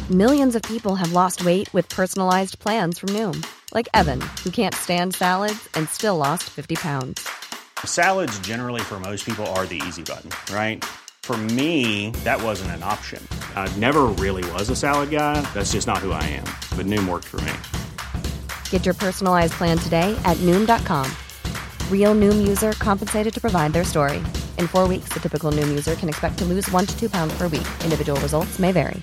Millions of people have lost weight with personalized plans from Noom. Like Evan, who can't stand salads and still lost 50 pounds. Salads generally for most people are the easy button, right? For me, that wasn't an option. I never really was a salad guy. That's just not who I am. But Noom worked for me. Get your personalized plan today at Noom.com. Real Noom user compensated to provide their story. In 4 weeks, the typical Noom user can expect to lose 1 to 2 pounds per week. Individual results may vary.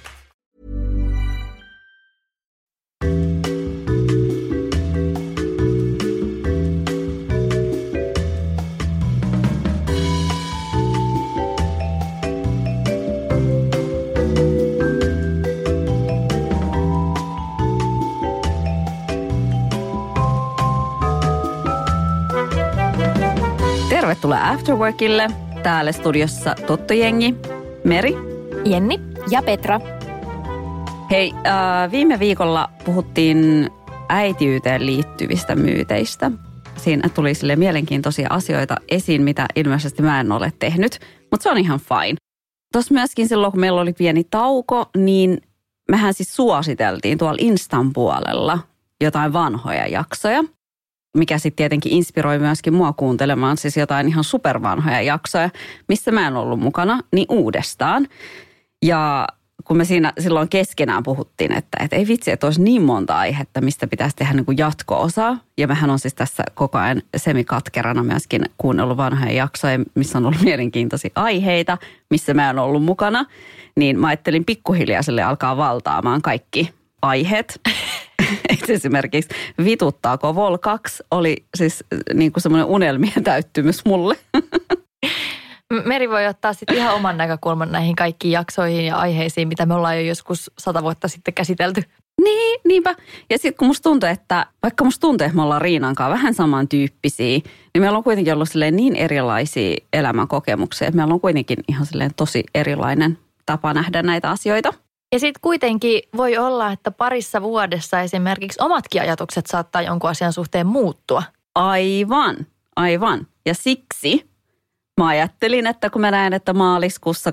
Tervetuloa Afterworkille. Täällä studiossa Tottojengi, Meri, Jenni ja Petra. Hei, viime viikolla puhuttiin äitiyteen liittyvistä myyteistä. Siinä tuli sille mielenkiintoisia asioita esiin, mitä ilmeisesti mä en ole tehnyt, mutta se on ihan fine. Tuossa myöskin silloin, kun meillä oli pieni tauko, niin mehän siis suositeltiin tuolla Instan puolella jotain vanhoja jaksoja, mikä sitten tietenkin inspiroi myöskin mua kuuntelemaan siis jotain ihan supervanhoja jaksoja, missä mä en ollut mukana, niin uudestaan. Ja kun me siinä silloin keskenään puhuttiin, että ei vitsi, että olisi niin monta aihetta, mistä pitäisi tehdä niin kuin jatko-osaa. Ja mehän on siis tässä koko ajan semikatkerana myöskin kuunnellut vanhoja jaksoja, missä on ollut mielenkiintoisia aiheita, missä mä en ollut mukana. Niin mä ajattelin pikkuhiljaa sille alkaa valtaamaan kaikki aiheet. Esimerkiksi vituttaako Vol 2 oli siis niin kuin semmoinen unelmien täyttymys mulle. Meri voi ottaa sitten ihan oman näkökulman näihin kaikkiin jaksoihin ja aiheisiin, mitä me ollaan jo joskus 100 vuotta sitten käsitelty. Niin, niinpä. Ja sitten kun musta tuntuu, että vaikka musta tuntuu, että me ollaan Riinan kanssa vähän samantyyppisiä, niin meillä on kuitenkin ollut silleen niin erilaisia elämänkokemuksia, että meillä on kuitenkin ihan silleen tosi erilainen tapa nähdä näitä asioita. Ja sitten kuitenkin voi olla, että parissa vuodessa esimerkiksi omatkin ajatukset saattaa jonkun asian suhteen muuttua. Aivan. Ja siksi mä ajattelin, että kun mä näen, että maaliskuussa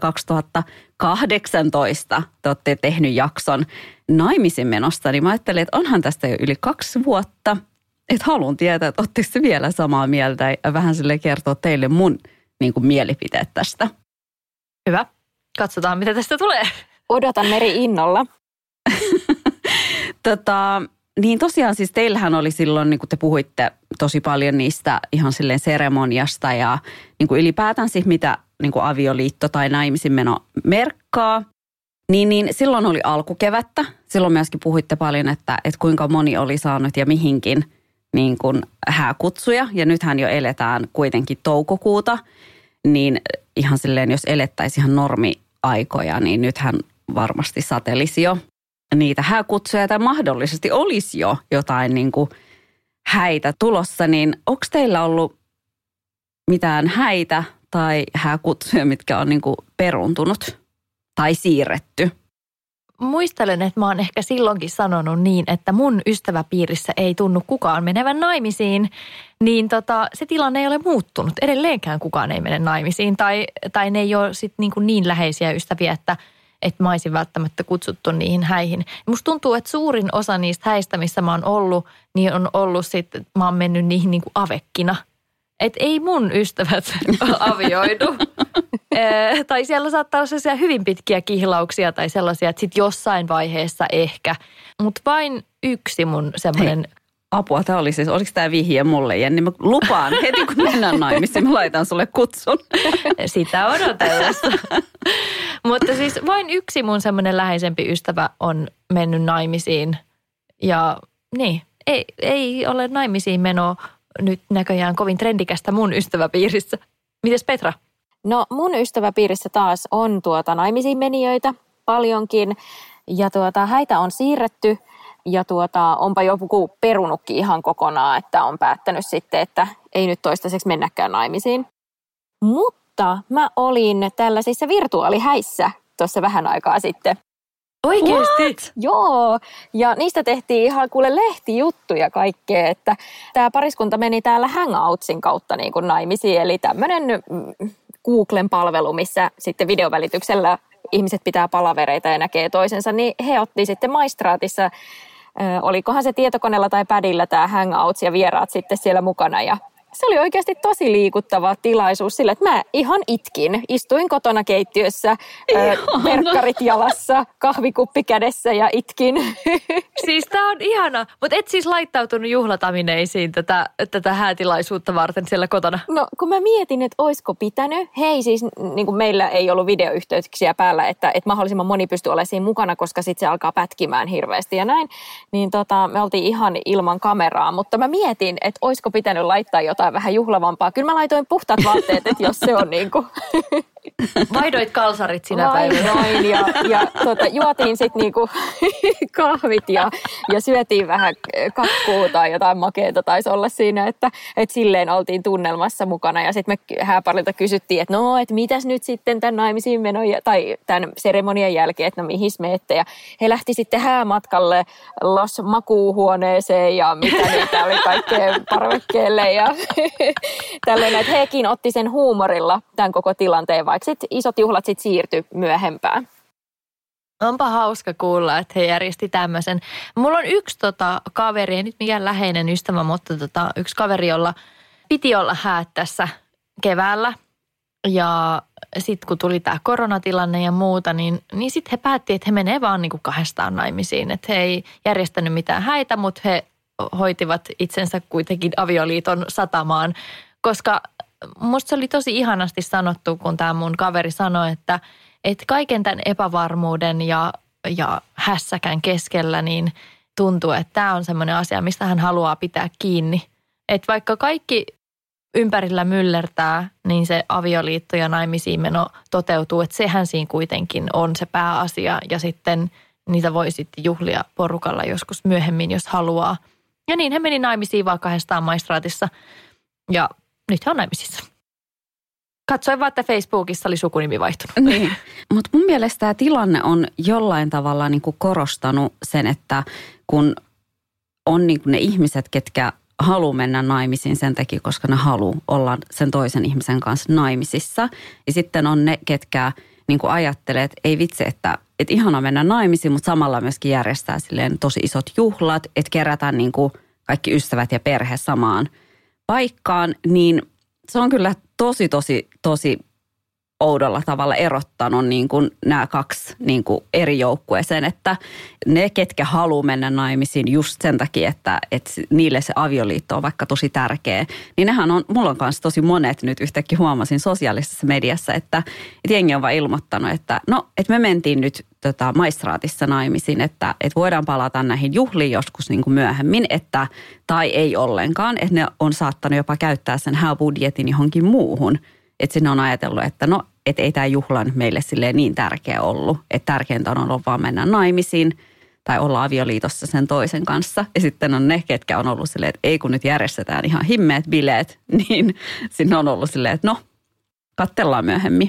2018 te olette tehnyt jakson naimisiin menosta, niin mä ajattelin, että onhan tästä jo yli 2 vuotta. Että haluan tietää, että ootteko se vielä samaa mieltä ja vähän sille kertoa teille mun niin kuin mielipiteet tästä. Hyvä. Katsotaan, mitä tästä tulee. Odotan Meri innolla. Niin tosiaan siis teillähän oli silloin, niin kuin te puhuitte tosi paljon niistä ihan silleen seremoniasta ja niin kuin ylipäätään siis mitä niin kuin avioliitto tai naimisinmeno merkkaa. Niin silloin oli alkukevättä. Silloin myöskin puhuitte paljon, että kuinka moni oli saanut ja mihinkin niin kuin hääkutsuja. Ja nythän jo eletään kuitenkin toukokuuta. Niin ihan silleen, jos elettäisiin ihan normiaikoja, niin nythän varmasti satelisi jo niitä hääkutsuja tai mahdollisesti olisi jo jotain niin kuin häitä tulossa. Niin onko teillä ollut mitään häitä tai hääkutsuja, mitkä on niin kuin peruuntunut tai siirretty? Muistelen, että mä oon ehkä silloinkin sanonut niin, että mun ystäväpiirissä ei tunnu kukaan menevän naimisiin, niin se tilanne ei ole muuttunut. Edelleenkään kukaan ei mene naimisiin tai ne ei ole sit niin läheisiä ystäviä, että mä olisin välttämättä kutsuttu niihin häihin. Musta tuntuu, että suurin osa niistä häistä, missä mä oon ollut, niin on ollut sitten, mä oon mennyt niihin niin kuin avekkina. Että ei mun ystävät avioidu. Tai siellä saattaa olla sellaisia hyvin pitkiä kihlauksia tai sellaisia, että sitten jossain vaiheessa ehkä. Mutta vain yksi mun semmoinen... Apua, tämä oli siis, oliko tämä vihje mulle, Jenni? Mä lupaan, heti kun mennään naimisiin, mä laitan sulle kutsun. Sitä odotellessa. Mutta siis vain yksi mun semmoinen läheisempi ystävä on mennyt naimisiin. Ja niin, ei ole naimisiin menoa nyt näköjään kovin trendikästä mun ystäväpiirissä. Mites Petra? No mun ystäväpiirissä taas on naimisiin menijöitä paljonkin ja häitä on siirretty ja onpa joku perunutkin ihan kokonaan, että on päättänyt sitten, että ei nyt toistaiseksi mennäkään naimisiin. Mutta mä olin tällaisissa virtuaalihäissä tuossa vähän aikaa sitten. Oikeesti? Joo, ja niistä tehtiin ihan lehtijuttuja kaikkea, että tämä pariskunta meni täällä Hangoutsin kautta naimisiin, eli tämmöinen Googlen palvelu, missä sitten videovälityksellä ihmiset pitää palavereita ja näkee toisensa, niin he otti sitten maistraatissa, olikohan se tietokoneella tai padilla tämä hangouts ja vieraat sitten siellä mukana ja se oli oikeasti tosi liikuttava tilaisuus sille, että mä ihan itkin. Istuin kotona keittiössä, verkkarit jalassa, kahvikuppi kädessä ja itkin. Siis tää on ihana, mutta et siis laittautunut juhlatamineisiin tätä häätilaisuutta varten siellä kotona? No kun mä mietin, että oisko pitänyt. Hei siis, niin kuin meillä ei ollut videoyhteyksiä päällä, että mahdollisimman moni pystyi olemaan siinä mukana, koska sitten se alkaa pätkimään hirveästi ja näin. Niin me oltiin ihan ilman kameraa, mutta mä mietin, että oisko pitänyt laittaa jotain vähän juhlavampaa. Kyllä mä laitoin puhtaat vaatteet, että jos se on niin kuin... Vaihdoit kalsarit sinä päivänä. Vaihdoin ja juotiin sitten niinku kahvit ja syötiin vähän kakkua tai jotain makeata taisi olla siinä, että silleen oltiin tunnelmassa mukana. Ja sitten me hääparilta kysyttiin, että no, että mitäs nyt sitten tämän naimisiin menon tai tämän seremonian jälkeen, että no mihin menette. Ja he lähti sitten häämatkalle Los makuuhuoneeseen ja mitä niitä oli kaikkea parvekkeelle ja tällöin, että hekin otti sen huumorilla tämän koko tilanteen, vaikka sit isot juhlat sit siirtyi myöhempään. Onpa hauska kuulla, että he järjesti tämmöisen. Mulla on yksi kaveri, ei nyt mikään läheinen ystävä, mutta yksi kaveri, jolla piti olla häät tässä keväällä. Ja sitten kun tuli tämä koronatilanne ja muuta, niin sitten he päätti, että he menee vaan niin kuin 2 naimisiin. Että he ei järjestänyt mitään häitä, mutta he hoitivat itsensä kuitenkin avioliiton satamaan, koska musta se oli tosi ihanasti sanottu, kun tämä mun kaveri sanoi, että kaiken tämän epävarmuuden ja hässäkän keskellä niin tuntuu, että tämä on semmoinen asia, mistä hän haluaa pitää kiinni. Että vaikka kaikki ympärillä myllertää, niin se avioliitto ja naimisiin meno toteutuu, että sehän siinä kuitenkin on se pääasia ja sitten niitä voi sitten juhlia porukalla joskus myöhemmin, jos haluaa. Ja niin he meni naimisiin vaan 2 maistraatissa ja nyt he on naimisissa. Katsoin vaan, että Facebookissa oli sukunimi vaihtunut. Niin, mutta mun mielestä tämä tilanne on jollain tavalla niin kuin korostanut sen, että kun on niin kuin ne ihmiset, ketkä haluaa mennä naimisiin sen takia, koska ne haluaa olla sen toisen ihmisen kanssa naimisissa. Ja sitten on ne, ketkä niin kuin ajattelee, että ei vitsi, että ihana mennä naimisiin, mutta samalla myöskin järjestää silleen tosi isot juhlat, että kerätään niin kuin kaikki ystävät ja perhe samaan paikkaan, niin se on kyllä tosi oudolla tavalla erottanut niin kuin nämä 2 niin kuin eri joukkueeseen, että ne, ketkä haluaa mennä naimisiin just sen takia, että niille se avioliitto on vaikka tosi tärkeä, niin nehän on, mulla on kanssa tosi monet nyt yhtäkkiä huomasin sosiaalisessa mediassa, että jengi on vaan ilmoittanut, että no, että me mentiin nyt maistraatissa naimisiin, että voidaan palata näihin juhliin joskus niin kuin myöhemmin, tai ei ollenkaan, että ne on saattanut jopa käyttää sen hääbudjetin johonkin muuhun. Että sinne on ajatellut, että no, että ei tämä juhla nyt meille silleen niin tärkeä ollut. Että tärkeintä on ollut vaan mennä naimisiin tai olla avioliitossa sen toisen kanssa. Ja sitten on ne, ketkä on ollut silleen, että ei kun nyt järjestetään ihan himmeet bileet, niin sinne on ollut silleen, että no, katsellaan myöhemmin.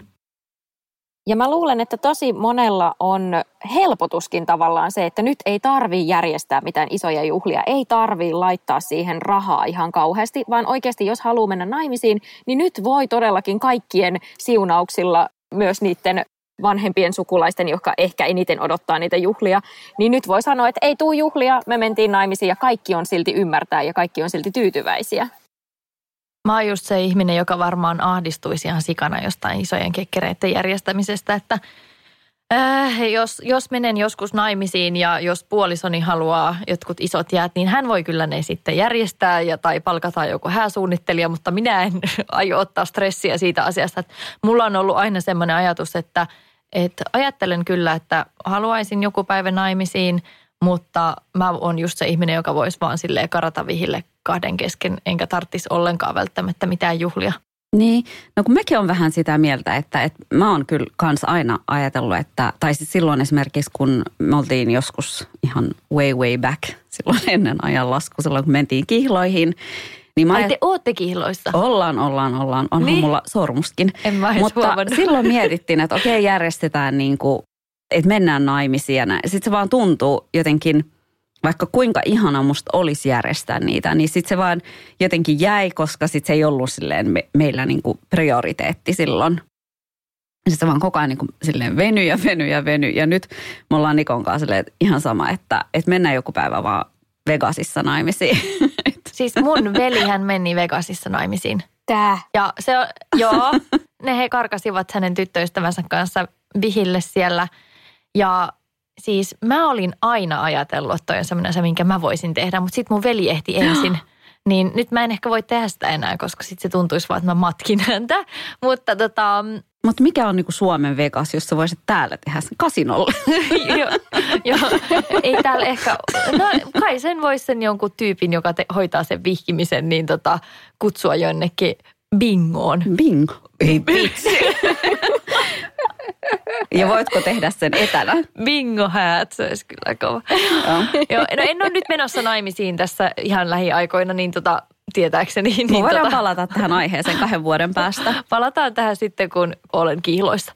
Ja mä luulen, että tosi monella on helpotuskin tavallaan se, että nyt ei tarvitse järjestää mitään isoja juhlia, ei tarvitse laittaa siihen rahaa ihan kauheasti, vaan oikeasti jos haluaa mennä naimisiin, niin nyt voi todellakin kaikkien siunauksilla, myös niiden vanhempien sukulaisten, jotka ehkä eniten odottaa niitä juhlia, niin nyt voi sanoa, että ei tuu juhlia, me mentiin naimisiin ja kaikki on silti ymmärtää ja kaikki on silti tyytyväisiä. Mä oon just se ihminen, joka varmaan ahdistuisi ihan sikana jostain isojen kekkereiden järjestämisestä, että jos menen joskus naimisiin ja jos puolisoni haluaa jotkut isot jäät, niin hän voi kyllä ne sitten järjestää tai palkata joku hääsuunnittelija, mutta minä en aio ottaa stressiä siitä asiasta. Että mulla on ollut aina semmoinen ajatus, että ajattelen kyllä, että haluaisin joku päivä naimisiin, mutta mä oon just se ihminen, joka voisi vaan silleen karata vihille 2 kesken, enkä tarvitsisi ollenkaan välttämättä mitään juhlia. Niin, no kun mäkin on vähän sitä mieltä, että mä oon kyllä kans aina ajatellut, että, tai siis silloin esimerkiksi kun me oltiin joskus ihan way back, silloin ennen ajanlasku, silloin kun mentiin kihloihin. Niin te ootte kihloissa? Ollaan. Onhan niin? Mulla sormuskin. En mä mutta silloin mietittiin, että okei, järjestetään niin kuin, että mennään naimisiin ja näin. Sitten se vaan tuntuu jotenkin, vaikka kuinka ihana musta olisi järjestää niitä, niin sitten se vaan jotenkin jäi, koska sitten se ei ollut silleen meillä niin kuin prioriteetti silloin. Sitten se vaan koko ajan niin kuin silleen veny. Ja nyt me ollaan Nikon kanssa silleen, ihan sama, että mennään joku päivä vaan Vegasissa naimisiin. Siis mun velihän meni Vegasissa naimisiin. Tää. Ja se on, joo, he karkasivat hänen tyttöystävänsä kanssa vihille siellä. Ja siis mä olin aina ajatellut, että toi on semmoinen asia, minkä mä voisin tehdä. Mutta sitten mun veli ehti ensin. Niin nyt mä en ehkä voi tehdä sitä enää, koska sitten se tuntuisi vaan, että mä matkin häntä. Mutta mikä on niinku Suomen Vegas, jos sä voisit täällä tehdä sen kasinolle? Joo, ei täällä ehkä, no kai sen voisi sen jonkun tyypin, joka hoitaa sen vihkimisen, niin kutsua jonnekin bingoon. Bingo? Ei vitsi. Ja voitko tehdä sen etänä? Bingo-häät, se olisi kyllä kova. Joo, no en ole nyt menossa naimisiin tässä ihan lähiaikoina, niin tietääkseni. Niin voidaan palata tähän aiheeseen 2 vuoden päästä. Palataan tähän sitten, kun olen kihloissa.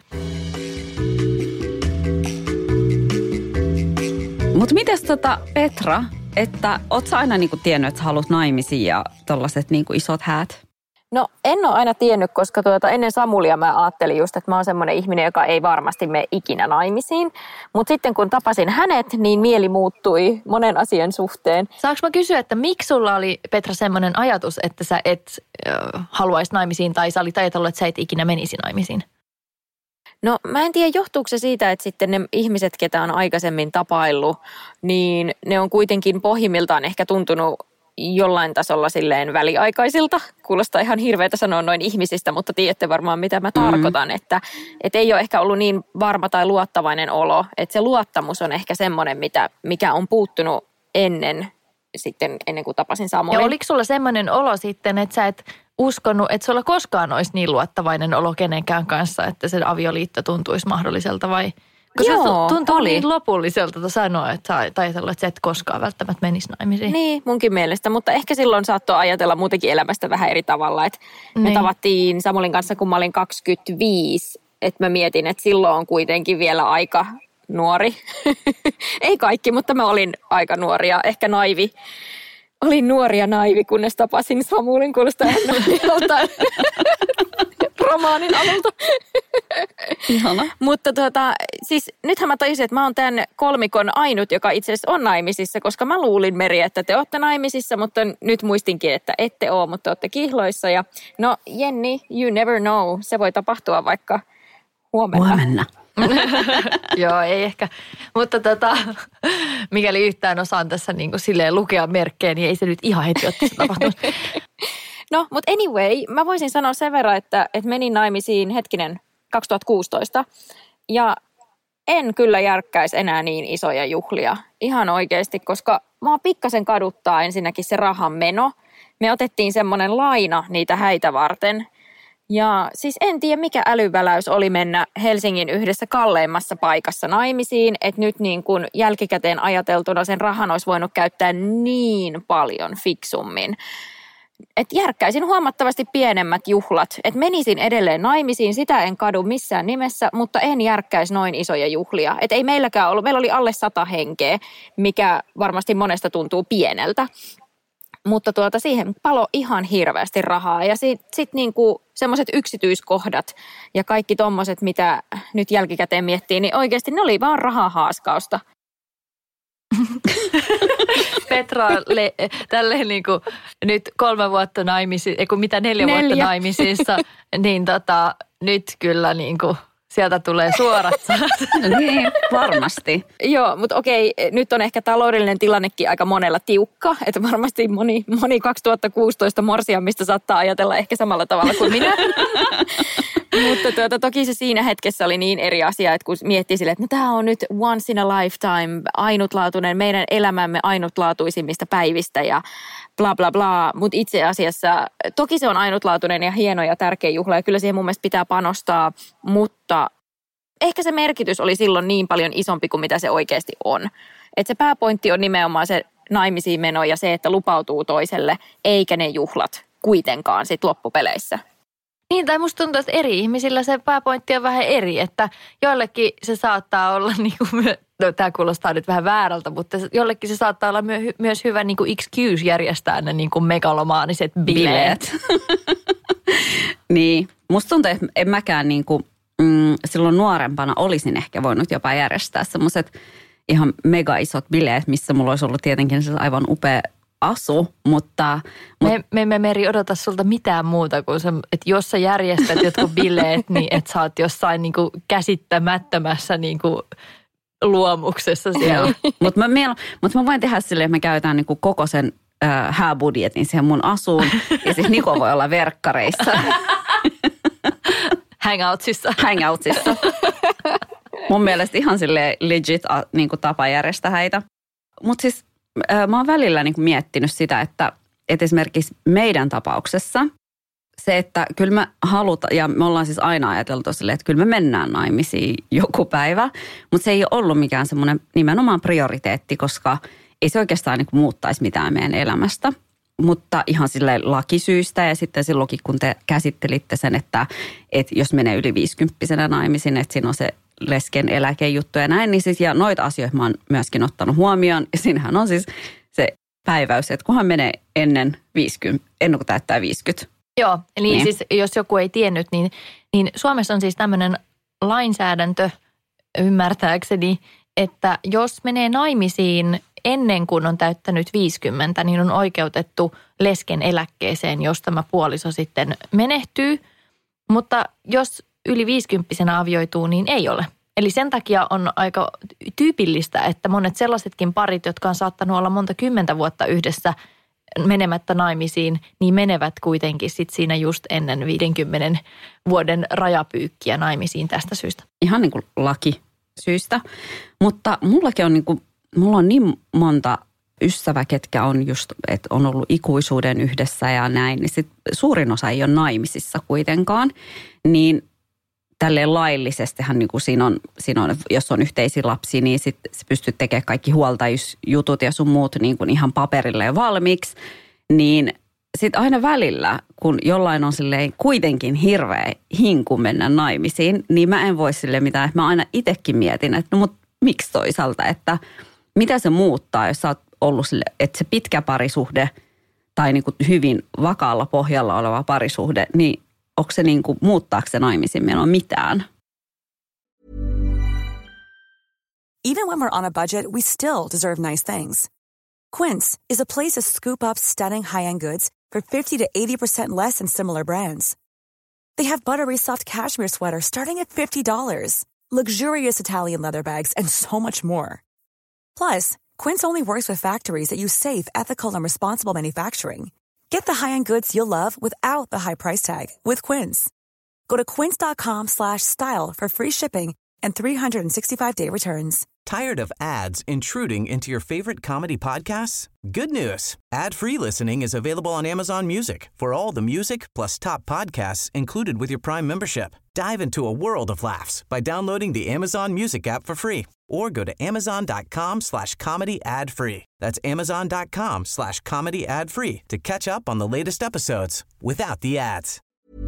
Mutta mites Petra, että oot sä aina niinku tiennyt, että sä haluat naimisiin ja tollaset niinku isot häät? No en ole aina tiennyt, koska ennen Samulia mä ajattelin just, että mä oon semmoinen ihminen, joka ei varmasti mene ikinä naimisiin. Mutta sitten kun tapasin hänet, niin mieli muuttui monen asian suhteen. Saanko mä kysyä, että miksi sulla oli, Petra, semmoinen ajatus, että sä et haluaisi naimisiin tai sä olit ajatellut, että sä et ikinä menisi naimisiin? No mä en tiedä, johtuuko se siitä, että sitten ne ihmiset, ketä on aikaisemmin tapaillut, niin ne on kuitenkin pohjimmiltaan ehkä tuntunut jollain tasolla silleen väliaikaisilta. Kuulostaa ihan hirveätä sanoa noin ihmisistä, mutta tiedätte varmaan mitä mä tarkoitan. Että ei ole ehkä ollut niin varma tai luottavainen olo. Että se luottamus on ehkä semmoinen, mikä on puuttunut ennen kuin tapasin Samuelin. Ja oliko sulla semmoinen olo sitten, että sä et uskonut, että sulla koskaan olisi niin luottavainen olo kenenkään kanssa, että se avioliitto tuntuisi mahdolliselta vai? Koska Joo, se tuntuu oli niin lopulliselta sanoa, että sä ajatellut, että sä et koskaan välttämättä menisi naimisiin. Niin, munkin mielestä, mutta ehkä silloin saattoi ajatella muutenkin elämästä vähän eri tavalla. Että me tavattiin Samuelin kanssa, kun mä olin 25, että mä mietin, että silloin on kuitenkin vielä aika nuori. Ei kaikki, mutta mä olin aika nuori ja ehkä naivi. Olin nuori ja naivi, kunnes tapasin Samuelin, kuulostaa joltain romaanin alulta. Ihana. Mutta siis nythän mä tajusin, että mä oon tämän kolmikon ainut, joka itse asiassa on naimisissa, koska mä luulin, Meri, että te ootte naimisissa, mutta nyt muistinkin, että ette oo, mutta ootte kihloissa. Ja no Jenni, you never know, se voi tapahtua vaikka huomenna. Joo, ei ehkä. Mutta mikäli yhtään osaan tässä niin kuin silleen lukea merkkejä, niin ei se nyt ihan heti ole tässä tapahtunut. No, mutta anyway, mä voisin sanoa sen verran, että menin naimisiin 2016. Ja en kyllä järkkäisi enää niin isoja juhlia. Ihan oikeasti, koska mua pikkasen kaduttaa ensinnäkin se rahan meno. Me otettiin semmoinen laina niitä häitä varten. Ja siis en tiedä, mikä älyväläys oli mennä Helsingin yhdessä kalleimmassa paikassa naimisiin, että nyt niin kuin jälkikäteen ajateltuna sen rahan olisi voinut käyttää niin paljon fiksummin. Että järkkäisin huomattavasti pienemmät juhlat, että menisin edelleen naimisiin, sitä en kadu missään nimessä, mutta en järkkäisi noin isoja juhlia. Että ei meilläkään ollut, meillä oli alle 100 henkeä, mikä varmasti monesta tuntuu pieneltä. Mutta siihen palo ihan hirveästi rahaa ja sitten niinku semmoiset yksityiskohdat ja kaikki tommoset, mitä nyt jälkikäteen miettii, niin oikeasti ne oli vaan rahahaaskausta. Petra tälleen niinku nyt 3 vuotta naimisissa, kun mitä 4 vuotta naimisissa, niin nyt kyllä niinku sieltä tulee suorat sanat. Niin, varmasti. Joo, mutta okei, nyt on ehkä taloudellinen tilannekin aika monella tiukka, että varmasti moni 2016 morsiammista saattaa ajatella ehkä samalla tavalla kuin minä. Mutta toki se siinä hetkessä oli niin eri asia, että kun miettii sille, että no, tämä on nyt once in a lifetime, ainutlaatuinen, meidän elämämme ainutlaatuisimmista päivistä ja bla bla bla. Mutta itse asiassa toki se on ainutlaatuinen ja hieno ja tärkeä juhla ja kyllä siihen mun mielestä pitää panostaa, mutta ehkä se merkitys oli silloin niin paljon isompi kuin mitä se oikeasti on. Että se pääpointti on nimenomaan se naimisiin meno ja se, että lupautuu toiselle, eikä ne juhlat kuitenkaan sit loppupeleissä. Niin, tai musta tuntuu, että eri ihmisillä se pääpointti on vähän eri, että joillekin se saattaa olla, niin kuin, no tämä kuulostaa nyt vähän väärältä, mutta jollekin se saattaa olla myös hyvä niin kuin excuse järjestää ne niin kuin megalomaaniset bileet. Niin, musta tuntuu, että en mäkään niin kuin, silloin nuorempana olisin ehkä voinut jopa järjestää semmoiset ihan mega isot bileet, missä mulla olisi ollut tietenkin se aivan upea asu, mutta... Me emme Meri odota sulta mitään muuta kuin se, että jos sä järjestät jotkut bileet, niin että sä oot jossain niin kuin käsittämättömässä niin kuin luomuksessa siellä. Mutta mä voin tehdä silleen, että me käytetään niin kuin koko sen hääbudjetin siihen mun asuun ja siis Niko voi olla verkkareissa. Hangoutsissa. Mun mielestä ihan silleen legit niin kuin tapa järjestää häitä. Mutta siis mä oon välillä niin kuin miettinyt sitä, että esimerkiksi meidän tapauksessa se, että kyllä me halutaan, ja me ollaan siis aina ajateltu silleen, että kyllä me mennään naimisiin joku päivä, mutta se ei ole ollut mikään semmoinen nimenomaan prioriteetti, koska ei se oikeastaan niin kuin muuttaisi mitään meidän elämästä. Mutta ihan silleen lakisyistä ja sitten silloinkin, kun te käsittelitte sen, että jos menee yli 50-vuotiaana naimisiin, että siinä on se lesken eläkejuttu ja näin, niin siis ja noita asioita mä oon myöskin ottanut huomioon. Ja siinähän on siis se päiväys, että kunhan menee ennen kuin täyttää 50. Joo, eli niin. Siis jos joku ei tiennyt, niin Suomessa on siis tämmöinen lainsäädäntö ymmärtääkseni, että jos menee naimisiin ennen kuin on täyttänyt 50, niin on oikeutettu lesken eläkkeeseen, jos tämä puoliso sitten menehtyy. Mutta jos yli 50-vuotiaana avioituu, niin ei ole. Eli sen takia on aika tyypillistä, että monet sellaisetkin parit, jotka on saattanut olla monta 10 vuotta yhdessä menemättä naimisiin, niin menevät kuitenkin sit siinä just ennen 50 vuoden rajapyykkiä naimisiin tästä syystä. Ihan niin kuin lakisyistä, mutta mullakin on mulla on niin monta ystävää, ketkä on just, että on ollut ikuisuuden yhdessä ja näin, niin sit suurin osa ei ole naimisissa kuitenkaan, niin tälleen laillisestihan niin kuin siinä on, jos on yhteisiä lapsia, niin sitten sä pystyt tekemään kaikki huoltajuusjutut ja sun muut niin kuin ihan paperille ja valmiiksi, niin sitten aina välillä, kun jollain on silleen kuitenkin hirveä hinku mennä naimisiin, niin mä en voi silleen mitään, että mä aina itsekin mietin, että no mut miksi toisaalta, että mitä se muuttaa, jos sä oot ollut sille, että se pitkä parisuhde tai niin kuin hyvin vakaalla pohjalla oleva parisuhde, niin onko se niin kuin, muuttaako se naimisiin menoa mitään? Even when we're on a budget, we still deserve nice things. Quince is a place to scoop up stunning high-end goods for 50 to 80% less than similar brands. They have buttery soft cashmere sweaters starting at $50, luxurious Italian leather bags, and so much more. Plus, Quince only works with factories that use safe, ethical, and responsible manufacturing. Get the high-end goods you'll love without the high price tag with Quince. Go to quince.com/style for free shipping and 365-day returns. Tired of ads intruding into your favorite comedy podcasts? Good news. Ad-free listening is available on Amazon Music for all the music plus top podcasts included with your Prime membership. Dive into a world of laughs by downloading the Amazon Music app for free or go to amazon.com/comedy ad-free. That's amazon.com/comedy ad-free to catch up on the latest episodes without the ads.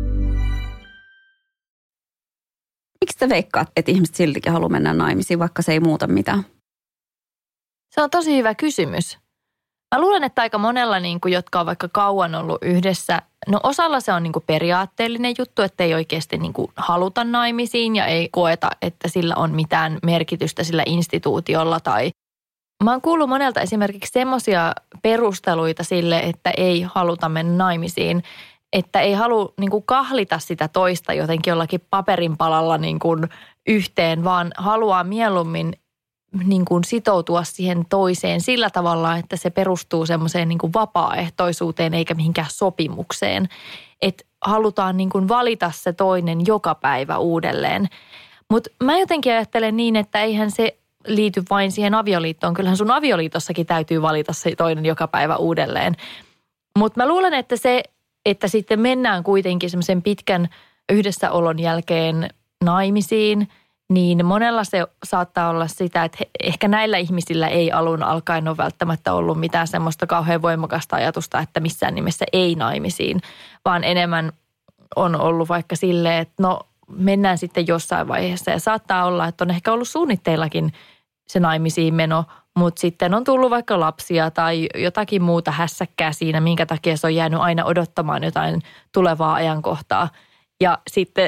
Miksi te veikkaat, että ihmiset siltikin haluaa mennä naimisiin, vaikka se ei muuta mitään? Se on tosi hyvä kysymys. Mä luulen, että aika monella, jotka on vaikka kauan ollut yhdessä, no osalla se on periaatteellinen juttu, että ei oikeasti haluta naimisiin ja ei koeta, että sillä on mitään merkitystä sillä instituutiolla. Tai mä oon kuullut monelta esimerkiksi semmoisia perusteluita sille, että ei haluta mennä naimisiin, että ei halua kahlita sitä toista jotenkin jollakin paperinpalalla yhteen, vaan haluaa mieluummin sitoutua siihen toiseen sillä tavalla, että se perustuu semmoiseen vapaaehtoisuuteen eikä mihinkään sopimukseen. Että halutaan valita se toinen joka päivä uudelleen. Mutta mä jotenkin ajattelen niin, että eihän se liity vain siihen avioliittoon. Kyllähän sun avioliitossakin täytyy valita se toinen joka päivä uudelleen. Mutta mä luulen, että se, että sitten mennään kuitenkin semmoisen pitkän yhdessäolon jälkeen naimisiin, niin monella se saattaa olla sitä, että ehkä näillä ihmisillä ei alun alkaen ole välttämättä ollut mitään semmoista kauhean voimakasta ajatusta, että missään nimessä ei naimisiin, vaan enemmän on ollut vaikka silleen, että no mennään sitten jossain vaiheessa ja saattaa olla, että on ehkä ollut suunnitteillakin se naimisiin meno, mutta sitten on tullut vaikka lapsia tai jotakin muuta hässäkkää siinä, minkä takia se on jäänyt aina odottamaan jotain tulevaa ajankohtaa. Ja sitten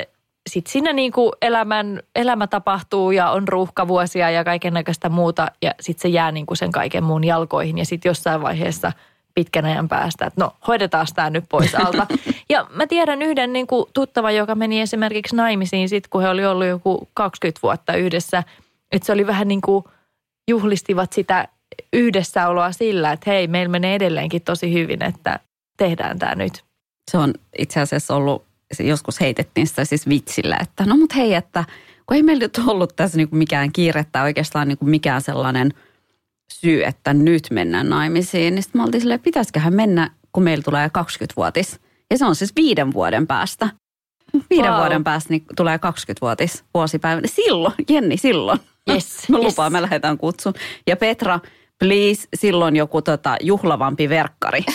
sitten siinä niin kuin elämä tapahtuu ja on ruuhkavuosia ja kaikennäköistä muuta. Ja sitten se jää niin kuin sen kaiken muun jalkoihin. Ja sitten jossain vaiheessa pitkän ajan päästä, että no hoidetaan tämä nyt pois alta. Ja mä tiedän yhden niin kuin tuttavan, joka meni esimerkiksi naimisiin sitten, kun he oli ollut joku 20 vuotta yhdessä. Että se oli vähän niin kuin juhlistivat sitä yhdessäoloa sillä, että hei, meillä menee edelleenkin tosi hyvin, että tehdään tämä nyt. Se on itse asiassa ollut, joskus heitettiin sitä siis vitsillä, että no mut hei, että kun ei meillä nyt ollut tässä niinku mikään kiire tai oikeastaan niinku mikään sellainen syy, että nyt mennään naimisiin, niin sitten me oltiin silleen, pitäisiköhän mennä, kun meillä tulee 20-vuotis. Ja se on siis 5 vuoden päästä. 5 vuoden päästä niin tulee 20-vuotis vuosipäivä. Silloin, Jenni, silloin. Yes, mä lupaan, me lähdetään kutsun. Ja Petra, please, silloin joku juhlavampi verkkari.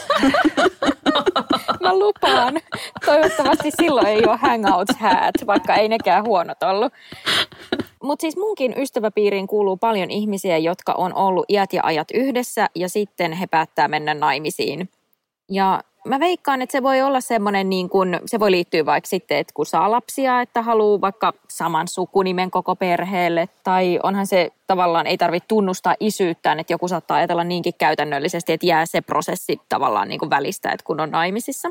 Mä lupaan. Toivottavasti silloin ei ole hangouts-häät, vaikka ei nekään huonot ollut. Mutta siis munkin ystäväpiiriin kuuluu paljon ihmisiä, jotka on ollut iät ja ajat yhdessä ja sitten he päättää mennä naimisiin. Ja mä veikkaan, että se voi olla semmoinen niin kuin, se voi liittyä vaikka sitten, että kun saa lapsia, että haluaa vaikka saman sukunimen koko perheelle. Tai onhan se tavallaan, ei tarvitse tunnustaa isyyttään, että joku saattaa ajatella niinkin käytännöllisesti, että jää se prosessi tavallaan niin kuin välistä, että kun on naimisissa.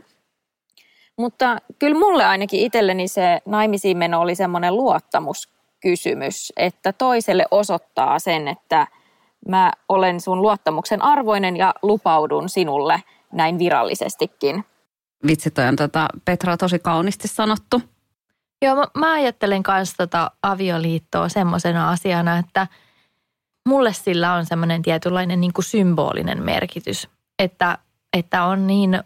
Mutta kyllä mulle ainakin itselleni se naimisiin meno oli semmoinen luottamuskysymys, että toiselle osoittaa sen, että mä olen sun luottamuksen arvoinen ja lupaudun sinulle näin virallisestikin. Vitsi, toi on Petra tosi kauniisti sanottu. Joo, mä ajattelen myös avioliittoa semmoisena asiana, että mulle sillä on semmoinen tietynlainen niin kuin symbolinen merkitys, että on niin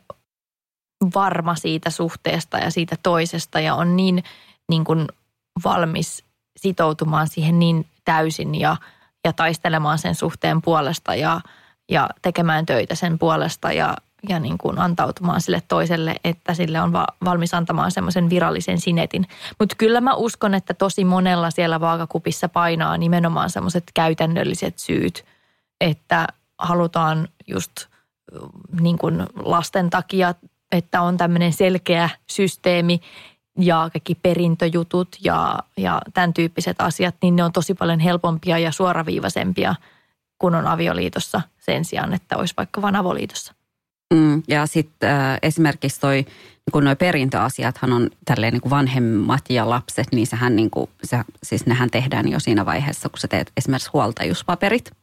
varma siitä suhteesta ja siitä toisesta ja on niin kuin valmis sitoutumaan siihen niin täysin ja taistelemaan sen suhteen puolesta ja tekemään töitä sen puolesta ja niin kuin antautumaan sille toiselle, että sille on valmis antamaan semmoisen virallisen sinetin. Mutta kyllä mä uskon, että tosi monella siellä vaakakupissa painaa nimenomaan semmoiset käytännölliset syyt, että halutaan just niin kuin lasten takia, että on tämmöinen selkeä systeemi ja kaikki perintöjutut ja tämän tyyppiset asiat, niin ne on tosi paljon helpompia ja suoraviivaisempia kun on avioliitossa sen sijaan, että olisi vaikka vain avoliitossa. Ja sitten esimerkiksi kun nuo perintöasiathan on tälleen niin kuin vanhemmat ja lapset, niin sehän niin kuin, siis nehän tehdään jo siinä vaiheessa, kun sä teet esimerkiksi huoltajuuspaperit.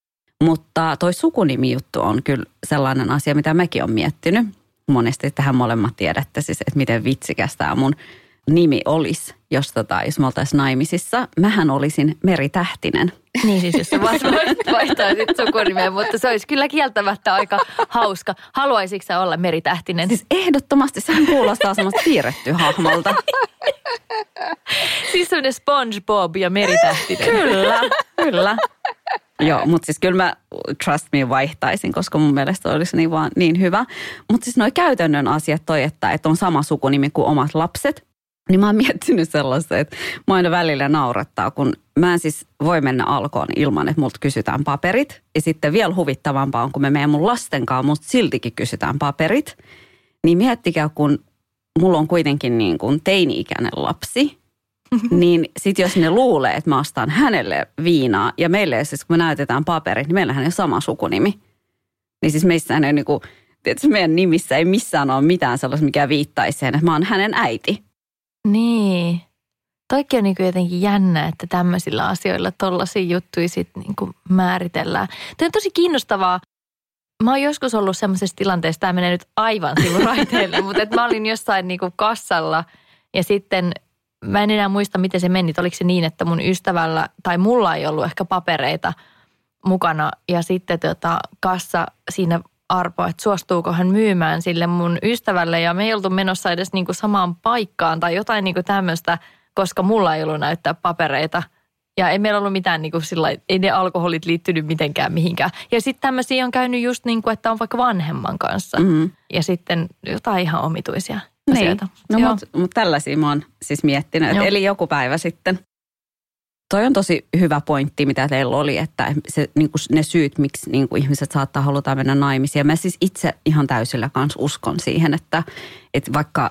Mutta toi sukunimijuttu on kyllä sellainen asia, mitä mäkin olen miettinyt. Monesti tähän molemmat tiedätte siis, että miten vitsikäs tämä mun nimi olisi, jos me oltaisiin naimisissa. Mähän olisin Meri Tähtinen. Niin siis, jos sä vaihtaisit sukunimeä, mutta se olisi kyllä kieltämättä aika hauska. Haluaisitko sä olla Meri Tähtinen? Siis ehdottomasti sehän kuulostaa semmoista piirrettyä hahmolta. Siis semmoinen SpongeBob ja Meri Tähtinen. Kyllä. Joo, mutta siis kyllä mä trust me vaihtaisin, koska mun mielestä olisi niin hyvä. Mutta siis noi käytännön asiat että on sama sukunimi kuin omat lapset. Niin mä oon miettinyt sellaista, että mä aina välillä naurattaa, kun mä en siis voi mennä Alkoon ilman, että multa kysytään paperit. Ja sitten vielä huvittavampaa on, kun me meidän mun lastenkaan, musta siltikin kysytään paperit. Niin miettikää, kun mulla on kuitenkin niin kuin teini-ikäinen lapsi, niin sit jos ne luulee, että mä ostan hänelle viinaa ja meille siis kun me näytetään paperit, niin meillähän ei ole sama sukunimi. Niin siis meissähän ei niin kuin, tietysti meidän nimissä ei missään ole mitään sellaista, mikä viittaisi sen, että mä oon hänen äiti. Niin. Toikin on niin kuin jotenkin jännä, että tämmöisillä asioilla tollaisia juttuja sitten niin kuin määritellään. Tämä on tosi kiinnostavaa. Mä oon joskus ollut semmoisessa tilanteessa, tämä menee nyt aivan sivuraiteille, mutta että mä olin jossain niin kuin kassalla ja sitten mä en enää muista, miten se meni. Oliko se niin, että mun ystävällä tai mulla ei ollut ehkä papereita mukana ja sitten kassa siinä arpoa, että suostuuko hän myymään sille mun ystävälle ja me ei oltu menossa edes niin kuin samaan paikkaan tai jotain niin kuin tämmöistä, koska mulla ei ollut näyttää papereita. Ja ei meillä ollut mitään niin kuin sillä, ei ne alkoholit liittynyt mitenkään mihinkään. Ja sitten tämmöisiä on käynyt just niin kuin, että on vaikka vanhemman kanssa. Mm-hmm. Ja sitten jotain ihan omituisia asioita. No mutta tällaisia mä oon siis miettinyt. Eli joku päivä sitten. Toi on tosi hyvä pointti, mitä teillä oli, että se, niin kuin ne syyt, miksi niin kuin ihmiset saattaa haluta mennä naimisiin. Mä siis itse ihan täysillä kanssa uskon siihen, että vaikka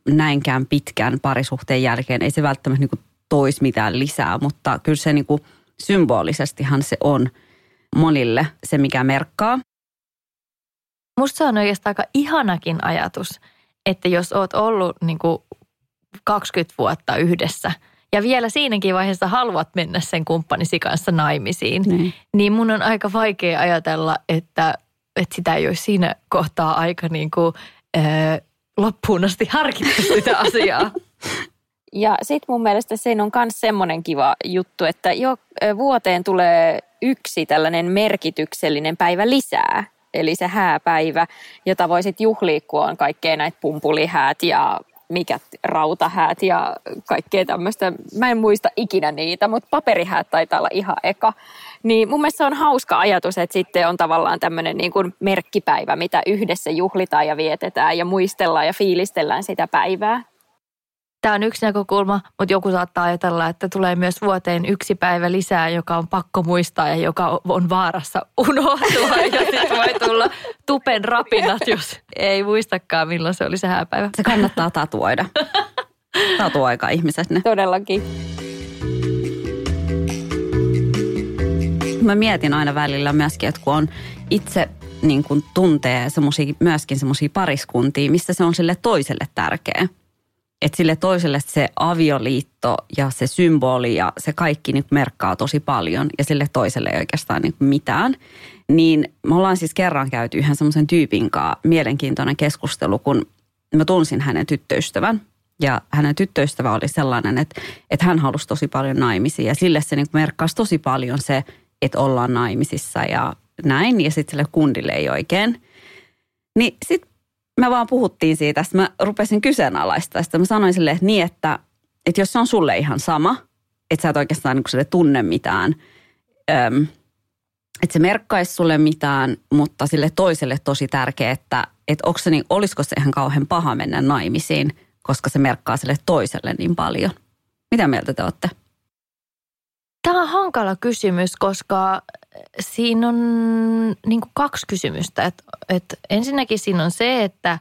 näinkään pitkän parisuhteen jälkeen. Ei se välttämättä niin kuin toisi mitään lisää, mutta kyllä se niin kuin symbolisestihan se on monille se, mikä merkkaa. Musta se on oikeastaan aika ihanakin ajatus, että jos oot ollut niin kuin 20 vuotta yhdessä ja vielä siinäkin vaiheessa haluat mennä sen kumppanisi kanssa naimisiin, niin mun on aika vaikea ajatella, että sitä ei olisi siinä kohtaa aika niin kuin, loppuun asti harkittu sitä asiaa. Ja sitten mun mielestä siinä on myös semmoinen kiva juttu, että jo vuoteen tulee yksi tällainen merkityksellinen päivä lisää. Eli se hääpäivä, jota voisit juhlia, kun on kaikkea näitä pumpulihäät ja rautahäät ja kaikkea tämmöistä. Mä en muista ikinä niitä, mutta paperihäät taitaa olla ihan eka. Niin mun mielestä se on hauska ajatus, että sitten on tavallaan tämmöinen niin kuin merkkipäivä, mitä yhdessä juhlitaan ja vietetään ja muistellaan ja fiilistellään sitä päivää. Tämä on yksi näkökulma, mutta joku saattaa ajatella, että tulee myös vuoteen yksi päivä lisää, joka on pakko muistaa ja joka on vaarassa unohtua. Ja sitten voi tulla tupen rapinat, jos ei muistakaan, milloin se oli se hääpäivä. Se kannattaa tatuoida. Tatuoikaa ihmiset ne. Todellakin. Mä mietin aina välillä myöskin, että kun on itse niin kun tuntee myöskin semmoisia pariskuntia, mistä se on sille toiselle tärkeä. Että sille toiselle se avioliitto ja se symboli ja se kaikki niin merkkaa tosi paljon ja sille toiselle ei oikeastaan niin mitään. Niin me ollaan siis kerran käyty yhden semmoisen tyypin kanssa mielenkiintoinen keskustelu, kun mä tunsin hänen tyttöystävän. Ja hänen tyttöystävä oli sellainen, että hän halusi tosi paljon naimisiin ja sille se niin merkkasi tosi paljon se, että ollaan naimisissa ja näin. Ja sitten sille kundille ei oikein. Niin sitten me vaan puhuttiin siitä, sitten mä rupesin kyseenalaistaa. Sitten mä sanoin silleen, että jos se on sulle ihan sama, että sä et oikeastaan niin sille tunne mitään, että se merkkaisi sulle mitään, mutta sille toiselle tosi tärkeää, että olisiko se ihan kauhean paha mennä naimisiin, koska se merkkaa sille toiselle niin paljon. Mitä mieltä te olette? Tämä on hankala kysymys, koska siinä on niin kuin kaksi kysymystä. Että ensinnäkin siinä on se, että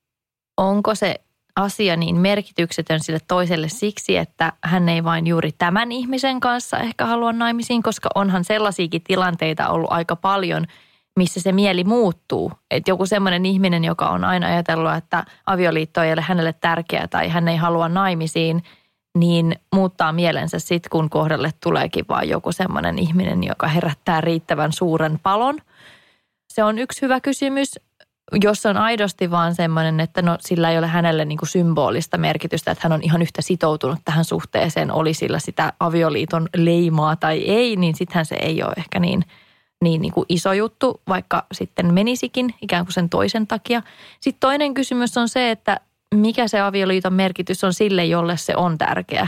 onko se asia niin merkityksetön sille toiselle siksi, että hän ei vain juuri tämän ihmisen kanssa ehkä halua naimisiin, koska onhan sellaisiakin tilanteita ollut aika paljon, missä se mieli muuttuu. Että joku semmoinen ihminen, joka on aina ajatellut, että avioliitto ei ole hänelle tärkeä tai hän ei halua naimisiin, niin muuttaa mielensä sitten, kun kohdalle tuleekin vaan joku semmoinen ihminen, joka herättää riittävän suuren palon. Se on yksi hyvä kysymys, jos on aidosti vaan semmoinen, että no sillä ei ole hänelle niin kuin symbolista merkitystä, että hän on ihan yhtä sitoutunut tähän suhteeseen, oli sillä sitä avioliiton leimaa tai ei, niin sittenhän se ei ole ehkä niin kuin iso juttu, vaikka sitten menisikin ikään kuin sen toisen takia. Sitten toinen kysymys on se, että mikä se avioliiton merkitys on sille, jolle se on tärkeä.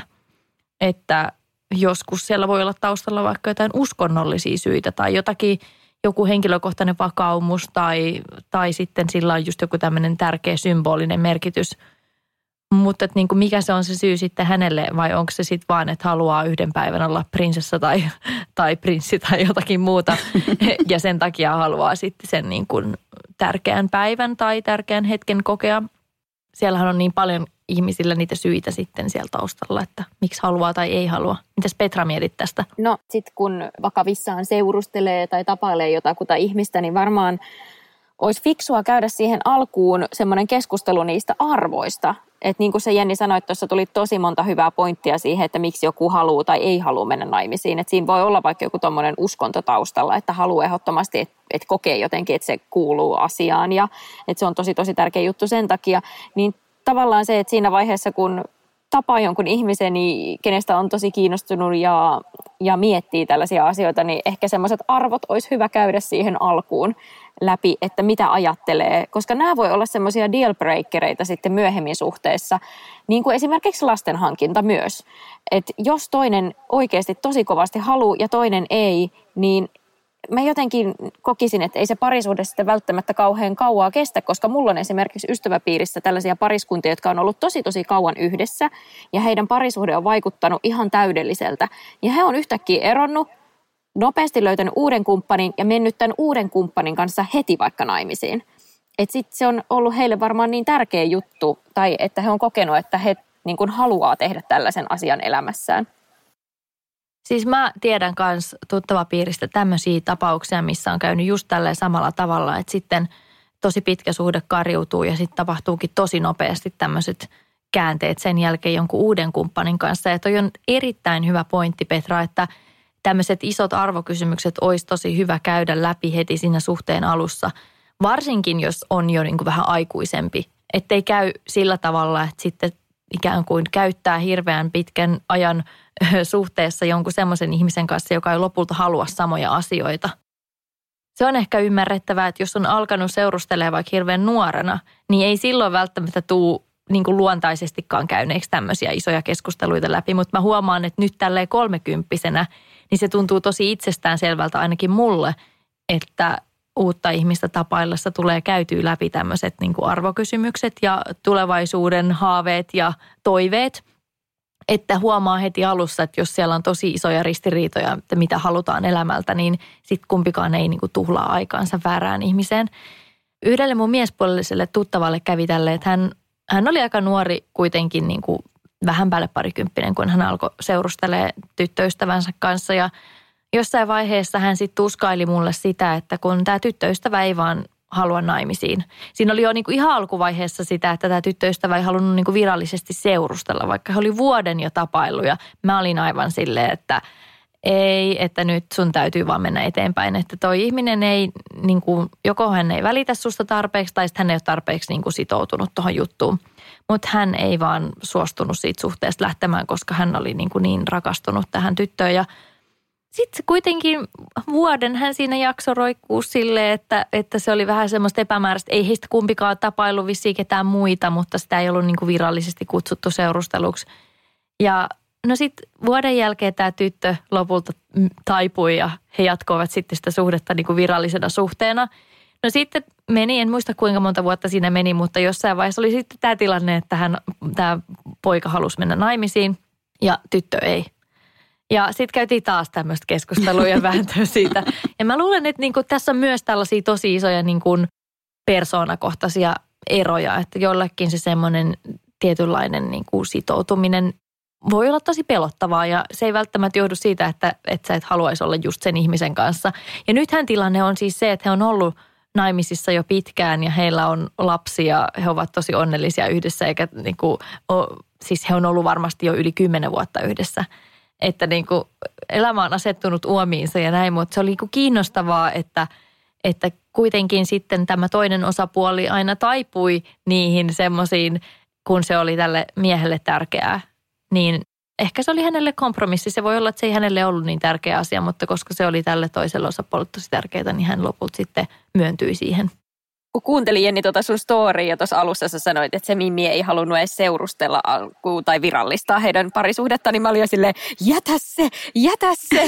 Että joskus siellä voi olla taustalla vaikka jotain uskonnollisia syitä tai joku henkilökohtainen vakaumus tai sitten sillä on just joku tämmöinen tärkeä symbolinen merkitys. Mutta niin kuin mikä se on se syy sitten hänelle vai onko se sitten vaan, että haluaa yhden päivän olla prinsessa tai prinssi tai jotakin muuta ja sen takia haluaa sitten sen niin kuin tärkeän päivän tai tärkeän hetken kokea. Siellähän on niin paljon ihmisillä niitä syitä sitten siellä taustalla, että miksi haluaa tai ei halua. Mitäs Petra mietit tästä? No sit kun vakavissaan seurustelee tai tapailee jotakuta ihmistä, niin varmaan olisi fiksua käydä siihen alkuun semmoinen keskustelu niistä arvoista. Että niin kuin se Jenni sanoi, että tuossa tuli tosi monta hyvää pointtia siihen, että miksi joku haluaa tai ei halua mennä naimisiin. Että siinä voi olla vaikka joku tommoinen uskonto taustalla, että haluaa ehdottomasti, että kokee jotenkin, että se kuuluu asiaan ja että se on tosi tosi tärkeä juttu sen takia. Niin tavallaan se, että siinä vaiheessa kun tapaa jonkun ihmisen, niin kenestä on tosi kiinnostunut ja miettii tällaisia asioita, niin ehkä semmoiset arvot olisi hyvä käydä siihen alkuun läpi, että mitä ajattelee, koska nämä voi olla semmoisia dealbreakereita sitten myöhemmin suhteessa, niin kuin esimerkiksi lasten hankinta myös. Että jos toinen oikeasti tosi kovasti haluaa ja toinen ei, niin mä jotenkin kokisin, että ei se parisuhde sitten välttämättä kauhean kauaa kestä, koska mulla on esimerkiksi ystäväpiirissä tällaisia pariskuntia, jotka on ollut tosi tosi kauan yhdessä ja heidän parisuhde on vaikuttanut ihan täydelliseltä. Ja he on yhtäkkiä eronnut, nopeasti löytänyt uuden kumppanin ja mennyt tämän uuden kumppanin kanssa heti vaikka naimisiin. Että sitten se on ollut heille varmaan niin tärkeä juttu, tai että he on kokenut, että he niin kuin haluaa tehdä tällaisen asian elämässään. Siis mä tiedän myös tuttavapiiristä tämmöisiä tapauksia, missä on käynyt just tälleen samalla tavalla, että sitten tosi pitkä suhde kariutuu ja sitten tapahtuukin tosi nopeasti tämmöiset käänteet sen jälkeen jonkun uuden kumppanin kanssa. Ja toi on erittäin hyvä pointti, Petra, että tämmöiset isot arvokysymykset olisi tosi hyvä käydä läpi heti siinä suhteen alussa. Varsinkin, jos on jo niin kuin vähän aikuisempi. Ettei käy sillä tavalla, että sitten ikään kuin käyttää hirveän pitkän ajan suhteessa jonkun semmoisen ihmisen kanssa, joka ei lopulta halua samoja asioita. Se on ehkä ymmärrettävää, että jos on alkanut seurustelemaan vaikka hirveän nuorena, niin ei silloin välttämättä tule niin kuin luontaisestikaan käyneeksi tämmöisiä isoja keskusteluita läpi. Mutta mä huomaan, että nyt tälleen 30-vuotiaana, niin se tuntuu tosi itsestäänselvältä ainakin mulle, että uutta ihmistä tapaillessa tulee käytyä läpi tämmöiset niin kuin arvokysymykset ja tulevaisuuden haaveet ja toiveet. Että huomaa heti alussa, että jos siellä on tosi isoja ristiriitoja, että mitä halutaan elämältä, niin sitten kumpikaan ei niin kuin tuhlaa aikaansa väärään ihmiseen. Yhdelle mun miespuoliselle tuttavalle kävi tälleen, että hän oli aika nuori kuitenkin niin kuin vähän päälle parikymppinen, kun hän alkoi seurustelemaan tyttöystävänsä kanssa. Ja jossain vaiheessa hän sitten tuskaili mulle sitä, että kun tämä tyttöystävä ei vaan halua naimisiin. Siinä oli jo niin kuin ihan alkuvaiheessa sitä, että tämä tyttöystävä ei halunnut niin kuin virallisesti seurustella, vaikka he oli vuoden jo tapaillut. Ja mä olin aivan silleen, että ei, että nyt sun täytyy vaan mennä eteenpäin. Että toi ihminen ei, niin kuin, joko hän ei välitä susta tarpeeksi tai sitten hän ei ole tarpeeksi niin kuin sitoutunut tuohon juttuun. Mutta hän ei vaan suostunut siitä suhteesta lähtemään, koska hän oli niin rakastunut tähän tyttöön. Ja sitten kuitenkin vuoden hän siinä jakso roikkuu silleen, että se oli vähän semmoista epämääräistä. Ei heistä kumpikaan tapailu vissiin ketään muita, mutta sitä ei ollut niin kuin virallisesti kutsuttu seurusteluksi. Ja no sitten vuoden jälkeen tämä tyttö lopulta taipui ja he jatkoivat sitten sitä suhdetta niin kuin virallisena suhteena. No sitten meni, en muista kuinka monta vuotta siinä meni, mutta jossain vaiheessa oli sitten tämä tilanne, että tämä poika halusi mennä naimisiin ja tyttö ei. Ja sitten käytiin taas tämmöistä keskustelua ja vääntöä siitä. Ja mä luulen, että niin kuin tässä on myös tällaisia tosi isoja niin kuin persoonakohtaisia eroja, että jollekin se semmoinen tietynlainen niin kuin sitoutuminen voi olla tosi pelottavaa ja se ei välttämättä johdu siitä, että sä et haluaisi olla just sen ihmisen kanssa. Ja nythän tilanne on siis se, että he on ollut naimisissa jo pitkään ja heillä on lapsia, he ovat tosi onnellisia yhdessä eikä niin kuin, siis he on ollut varmasti jo yli 10 vuotta yhdessä. Että niin kuin elämä on asettunut uomiinsa ja näin, mutta se oli niin kuin kiinnostavaa, että kuitenkin sitten tämä toinen osapuoli aina taipui niihin semmoisiin, kun se oli tälle miehelle tärkeää. Niin ehkä se oli hänelle kompromissi. Se voi olla, että se ei hänelle ollut niin tärkeä asia, mutta koska se oli tälle toiselle osapuolelle tosi tärkeää, niin hän lopulta sitten myöntyi siihen. Kun kuuntelin Jenni sun storya ja tuossa alussa sä sanoit, että se Mimmi ei halunnut edes seurustella alkuun tai virallistaa heidän parisuhdetta, niin mä olin jo silleen, jätä se.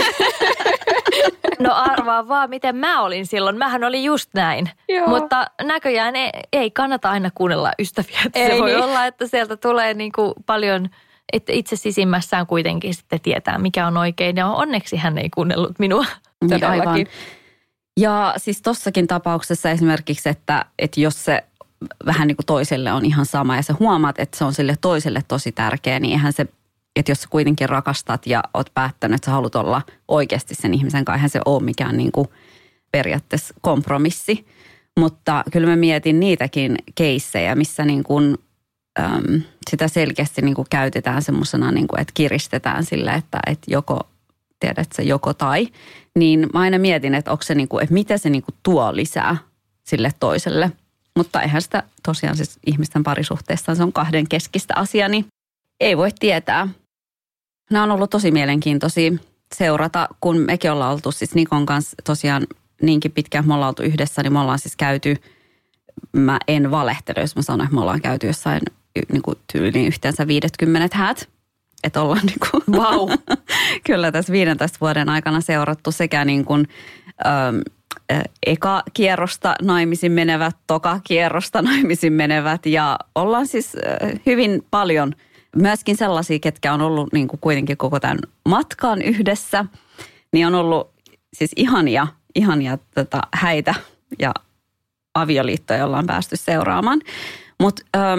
No arvaa vaan, miten mä olin silloin. Mähän olin just näin. Joo. Mutta näköjään ei kannata aina kuunnella ystäviä. Se voi olla, että sieltä tulee niin kuin paljon, että itse sisimmässään kuitenkin sitten tietää, mikä on oikein. Ja onneksi hän ei kuunnellut minua todellakin. Aivan. Ja siis tossakin tapauksessa esimerkiksi, että jos se vähän niin kuin toiselle on ihan sama ja sä huomaat, että se on sille toiselle tosi tärkeä, niin eihän se, että jos sä kuitenkin rakastat ja oot päättänyt, että sä haluat olla oikeasti sen ihmisen kanssa, eihän se ole mikään niin kuin periaatteessa kompromissi. Mutta kyllä mä mietin niitäkin keissejä, missä niin kuin, sitä selkeästi niin kuin käytetään semmoisena, niin kuin, että kiristetään sillä, että joko tiedät se joko tai, niin mä aina mietin, että onko se niinku, että mitä se niinku tuo lisää sille toiselle. Mutta eihän sitä tosiaan siis ihmisten parisuhteessa, se on kahden keskistä asia, niin ei voi tietää. Nämä on ollut tosi mielenkiintoisia seurata, kun mekin ollaan oltu siis Nikon kanssa tosiaan niinkin pitkään, me ollaan oltu yhdessä, niin me ollaan siis käyty, mä en valehtele, jos mä sanon, että me ollaan käyty jossain niinku tyyliin yhteensä 50 häät. Että ollaan niin kuin, wow. Kyllä tässä 15 vuoden aikana seurattu sekä niin kuin, eka kierrosta naimisiin menevät, toka kierrosta naimisiin menevät ja ollaan siis hyvin paljon myöskin sellaisia, ketkä on ollut niin kuin kuitenkin koko tämän matkan yhdessä, niin on ollut siis ihania häitä ja avioliittoja ollaan päästy seuraamaan. Mutta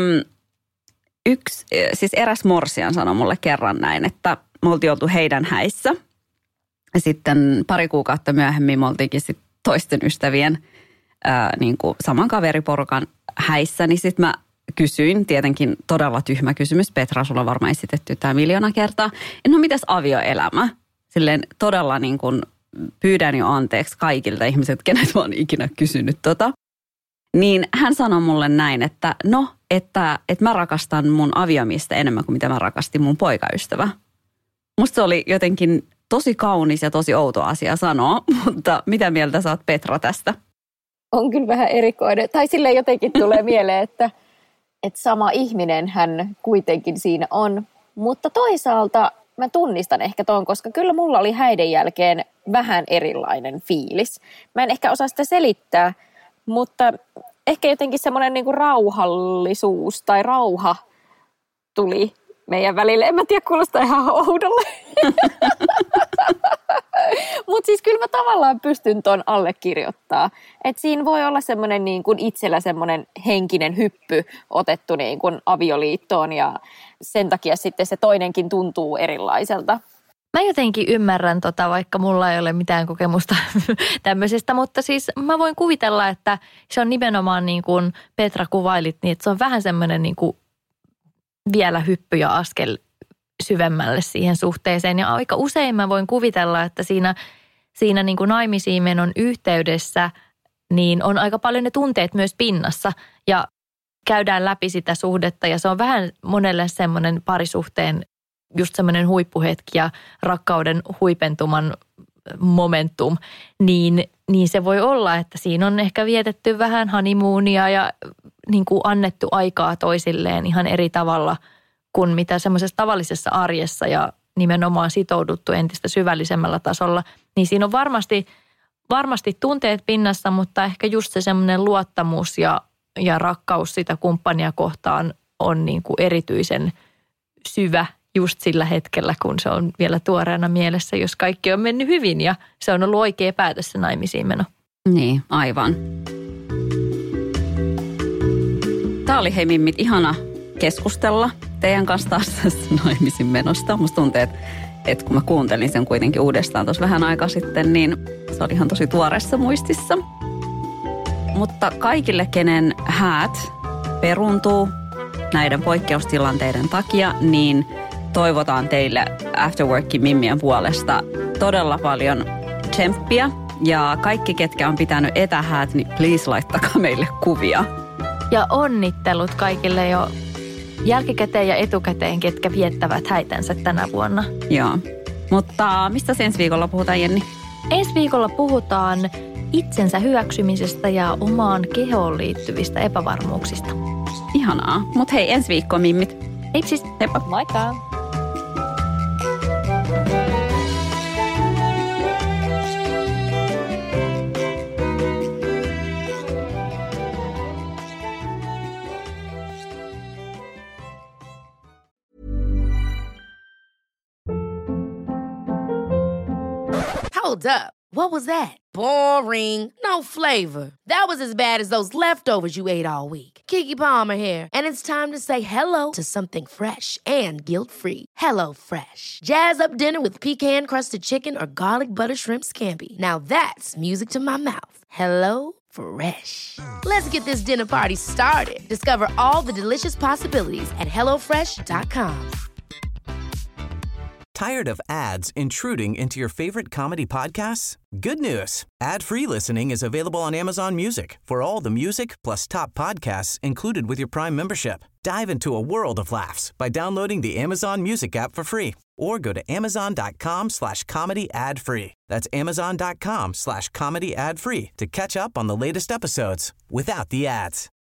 siis eräs morsian sanoi mulle kerran näin, että me oltiin oltu heidän häissä. Ja sitten pari kuukautta myöhemmin me oltiinkin sit toisten ystävien niin kuin saman kaveriporukan häissä. Niin sitten mä kysyin, tietenkin todella tyhmä kysymys. Petra, sulla on varmaan esitetty tämä 1 000 000 kertaa. No mitäs avioelämä? Silleen todella niin kuin pyydän jo anteeksi kaikilta ihmiset, kenet mä oon ikinä kysynyt Niin hän sanoi mulle näin, että että mä rakastan mun aviomiestä enemmän kuin mitä mä rakastin mun poikaystävä. Musta se oli jotenkin tosi kaunis ja tosi outo asia sanoa, mutta mitä mieltä sä oot, Petra, tästä? On kyllä vähän erikoinen. Tai silleen jotenkin tulee mieleen, että sama ihminen hän kuitenkin siinä on. Mutta toisaalta mä tunnistan ehkä ton, koska kyllä mulla oli häiden jälkeen vähän erilainen fiilis. Mä en ehkä osaa sitä selittää, mutta ehkä jotenkin semmoinen niinku rauhallisuus tai rauha tuli meidän välille. En mä tiedä, kuulostaa ihan oudolle. Mutta siis kyllä mä tavallaan pystyn ton allekirjoittaa. Että siinä voi olla semmoinen niin kuin itsellä semmoinen henkinen hyppy otettu niin kuin avioliittoon ja sen takia sitten se toinenkin tuntuu erilaiselta. Mä jotenkin ymmärrän vaikka mulla ei ole mitään kokemusta tämmöisestä, mutta siis mä voin kuvitella, että se on nimenomaan niin kuin Petra kuvailit, niin että se on vähän semmoinen niin kuin vielä hyppy ja askel syvemmälle siihen suhteeseen. Ja aika usein mä voin kuvitella, että siinä niin kuin naimisiin menon yhteydessä niin on aika paljon ne tunteet myös pinnassa ja käydään läpi sitä suhdetta ja se on vähän monelle semmoinen parisuhteen just semmoinen huippuhetki ja rakkauden huipentuman momentum, niin se voi olla, että siinä on ehkä vietetty vähän honeymoonia ja niin kuin annettu aikaa toisilleen ihan eri tavalla kuin mitä semmoisessa tavallisessa arjessa ja nimenomaan sitouduttu entistä syvällisemmällä tasolla. Niin siinä on varmasti tunteet pinnassa, mutta ehkä just se semmoinen luottamus ja rakkaus sitä kumppania kohtaan on niin kuin erityisen syvä just sillä hetkellä, kun se on vielä tuoreena mielessä, jos kaikki on mennyt hyvin ja se on ollut oikea päätös se naimisiin meno. Niin, aivan. Tämä oli hei mimmit ihana keskustella teidän kanssa taas tästä naimisiin menosta. Musta tuntuu, että kun mä kuuntelin sen kuitenkin uudestaan tuossa vähän aikaa sitten, niin se oli ihan tosi tuoreessa muistissa. Mutta kaikille, kenen häät peruuntuu näiden poikkeustilanteiden takia, niin toivotaan teille Afterworkin mimmien puolesta todella paljon tsemppiä. Ja kaikki, ketkä on pitänyt etähäät, niin please laittakaa meille kuvia. Ja onnittelut kaikille jo jälkikäteen ja etukäteen, ketkä viettävät häitänsä tänä vuonna. Joo. Mutta mistä ensi viikolla puhutaan, Jenni? Ensi viikolla puhutaan itsensä hyväksymisestä ja omaan kehoon liittyvistä epävarmuuksista. Ihanaa. Mut hei, ensi viikkoon mimmit. Heipsis. Heippa. Moikka! Hold up. What was that? Boring. No flavor. That was as bad as those leftovers you ate all week. Keke Palmer here, and it's time to say hello to something fresh and guilt-free. Hello Fresh. Jazz up dinner with pecan-crusted chicken or garlic butter shrimp scampi. Now that's music to my mouth. Hello Fresh. Let's get this dinner party started. Discover all the delicious possibilities at hellofresh.com. Tired of ads intruding into your favorite comedy podcasts? Good news. Ad-free listening is available on Amazon Music for all the music plus top podcasts included with your Prime membership. Dive into a world of laughs by downloading the Amazon Music app for free or go to amazon.com/comedy ad-free. That's amazon.com/comedy ad-free to catch up on the latest episodes without the ads.